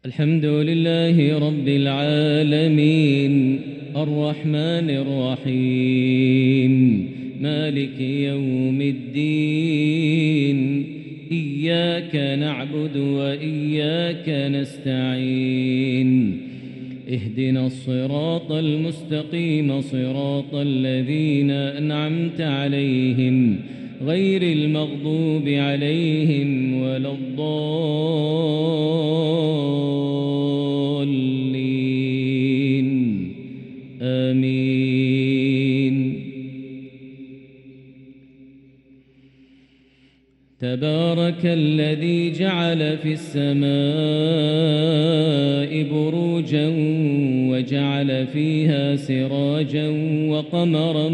الحمد لله رب العالمين الرحمن الرحيم مالك يوم الدين إياك نعبد وإياك نستعين اهدنا الصراط المستقيم صراط الذين أنعمت عليهم غير المغضوب عليهم ولا الضالين آمين. تبارك الذي جعل في السماء بروجا وجعل فيها سراجا وقمرا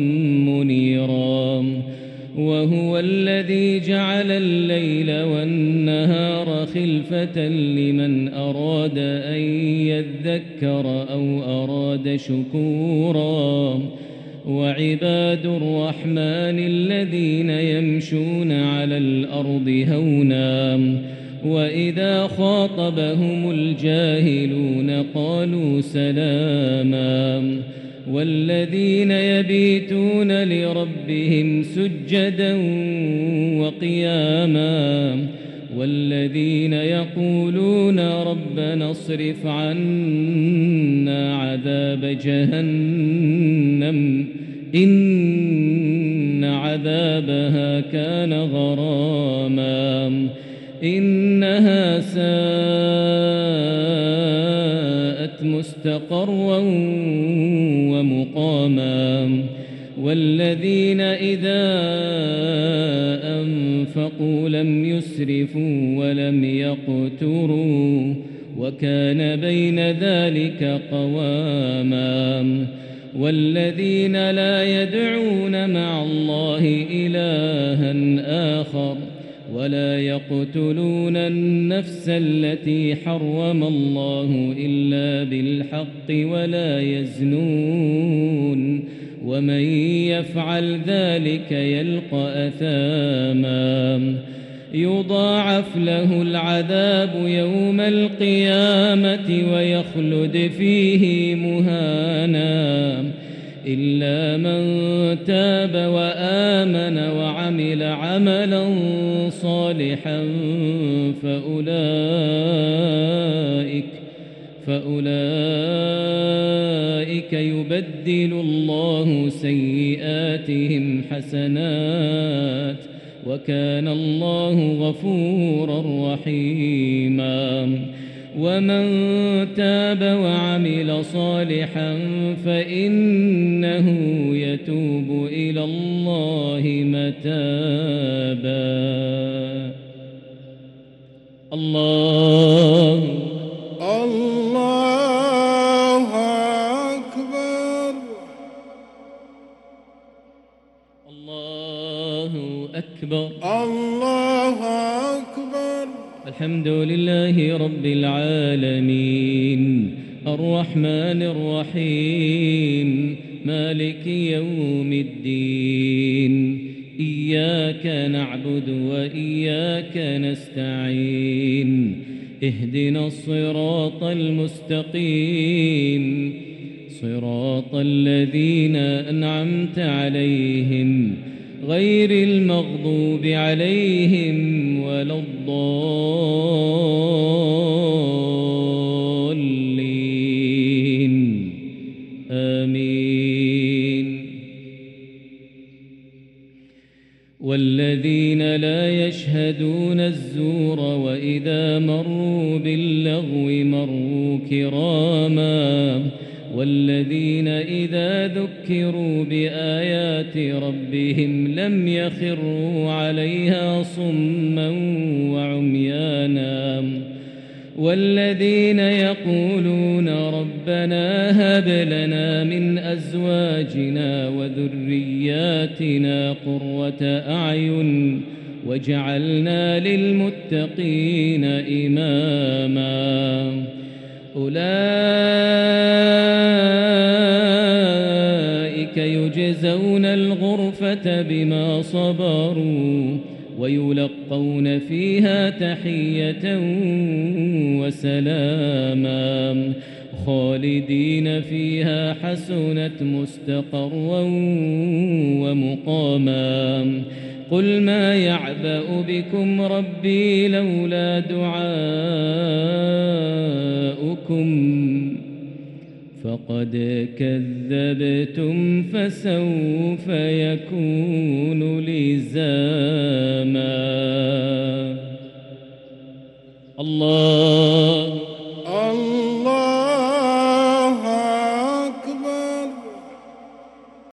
منيرا وهو الذي جعل الليل والنهار خلفة لمن أراد أن يذكر أو أراد شكورا وعباد الرحمن الذين يمشون على الأرض هونا وإذا خاطبهم الجاهلون قالوا سلاما والذين يبيتون لربهم سجدا وقياما والذين يقولون ربنا اصرف عنا عذاب جهنم إن عذابها كان غراما إنها ساءت مستقرا ومقاما والذين إذا أنفقوا لم يسرفوا ولم يقتروا وكان بين ذلك قواما والذين لا يدعون مع الله إلها آخر ولا يقتلون النفس التي حرم الله إلا بالحق ولا يزنون ومن يفعل ذلك يلقى أثاما يضاعف له العذاب يوم القيامة ويخلد فيه مهانا إلا من تاب وآمن وعمل عملا صالحا فأولئك يبدل الله سيئاتهم حسنات وكان الله غفورا رحيما ومن تاب وعمل صالحا فإنه يتوب إلى الله متابا. الله أكبر. الله أكبر. الله أكبر. الحمد لله رب العالمين الرحمن الرحيم مالك يوم الدين إياك نعبد وإياك نستعين اهدنا الصراط المستقيم صراط الذين أنعمت عليهم غير المغضوب عليهم ولا الضالين آمين. والذين لا يشهدون الزور وإذا مروا باللغو مروا كراما والذين إذا ذكروا بآيات ربهم لم يخروا عليها صما وعميانا والذين يقولون ربنا هب لنا من أزواجنا وذرياتنا قرة أعين واجعلنا للمتقين إماما أولئك يجزون الغرفة بما صبروا ويلقون فيها تحية وسلاما خالدين فيها حسنت مستقرا ومقاما قل ما يعبأ بكم ربي لولا دعاؤكم فقد كذبتم فسوف يكون لزاما الله